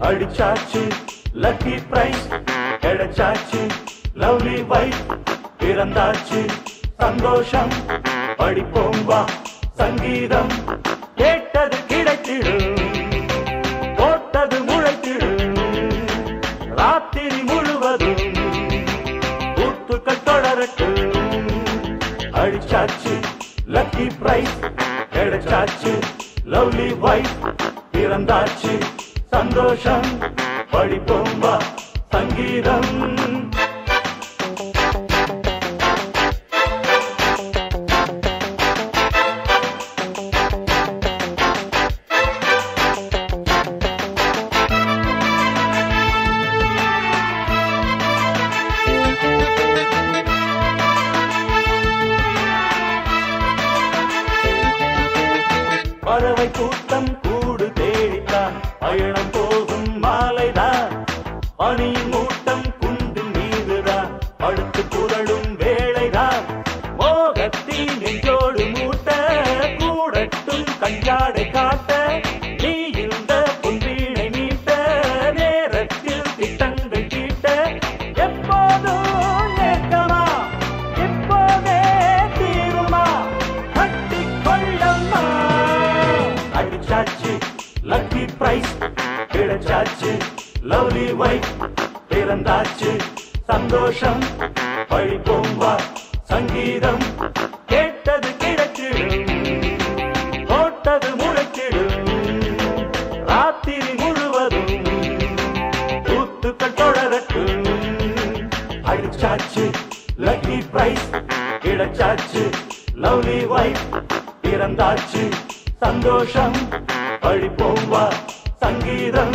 அடிச்சாச்சு lucky prize கிடைச்சாச்சு lovely wife பிறந்தாச்சு சந்தோஷம் படிப்போம் வா சங்கீதம் கேட்டது கிடைத்திடும் போட்டது முளைத்திடும் ராத்திரி முழுவதும் கூத்துக்கள் தொடரட்டும் அடிச்சாச்சு லக்கி பிரைஸ் கிடைச்சாச்சு லவ்லி வைஃப் பிறந்தாச்சு சந்தோஷம் படிப்போம் வா சங்கீதம் பறவை கூட்டம் கூடு தேடித்தான் பயணம் போகும் மாலைதான் பனியின் மூட்டம் குண்டு மீதுதான் அடுத்து புரளும் வேளைதான் மோகத்தின் நெஞ்சோடு மூட்ட கூடட்டும் கஞ்சாடை காட்ட நீ இந்த பொன்வீணை மீட்ட நேரத்தில் திட்டங்கள் தீட்ட எப்போதும் ஏக்கமா எப்போதே தீருமா கட்டிக்கொள்ளம்மா அடிச்சாச்சு லக்கி பிரைஸ் கிடைச்சாச்சு லவ்லி வைஃப் பிறந்தாச்சு சந்தோஷம் படிப்போம் வா சங்கீதம் கேட்டது கிடைச்சிடும் போட்டது முளைச்சிடும் ராத்திரி முழுவதும் கூத்துக்கள் தொடரட்டும் அடிச்சாச்சு லக்கி பிரைஸ் கிடைச்சாச்சு லவ்லி வைஃப் பிறந்தாச்சு சந்தோஷம் படிப்போம் வா சங்கீதம்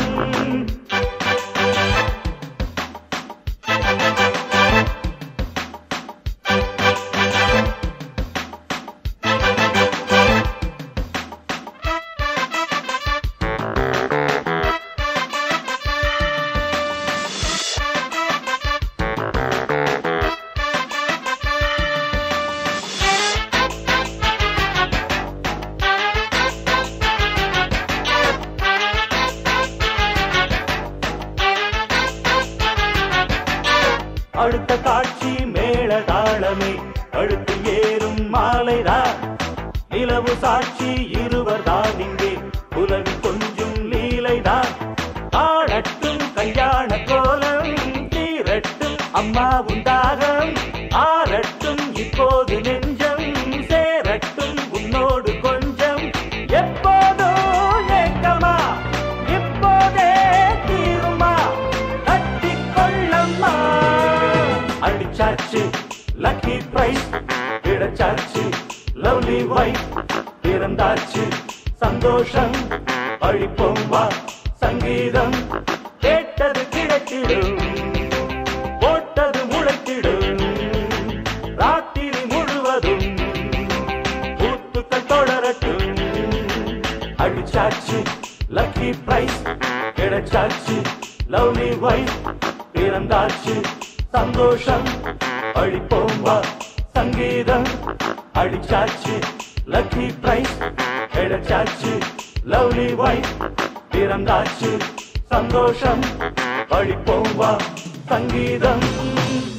அடுத்த காட்சி மேள தாளமே அடுத்து ஏறும் மாலைதான் நிலவு சாட்சி இருவர் தான் இங்கே உலகு கொஞ்சம் லீலைதான் ஆடட்டும் கல்யாண கோலம் தீரட்டும் அம்மா உண்டாகம் ஆரட்டும் இப்போது நெஞ்சம் சேரட்டும் உன்னோடு கொஞ்சம் எப்போதோ ஏக்கமா இப்போதே தீருமா கட்டிக்கொள்ளம்மா அடிச்சாச்சு லக்கி பிரைஸ் கிடைச்சாச்சு லவ்லி வைஃப் பிறந்தாச்சு சந்தோஷம் படிப்போம் வா சங்கீதம் கேட்டது கிடைத்திடும் போட்டது முளைத்திடும் ராத்திரி முழுவதும் கூத்துக்கள் தொடரட்டும் அடிச்சாச்சு லக்கி பிரைஸ் கிடைச்சாச்சு லவ்லி வைஃப் பிறந்தாச்சு சந்தோஷம் படிப்போம் வா சங்கீதம் அடிச்சாச்சு லக்கி பிரைஸ் கிடைச்சாச்சு லவ்லி வைஃப் பிறந்தாச்சு சந்தோஷம் படிப்போம் வா சங்கீதம்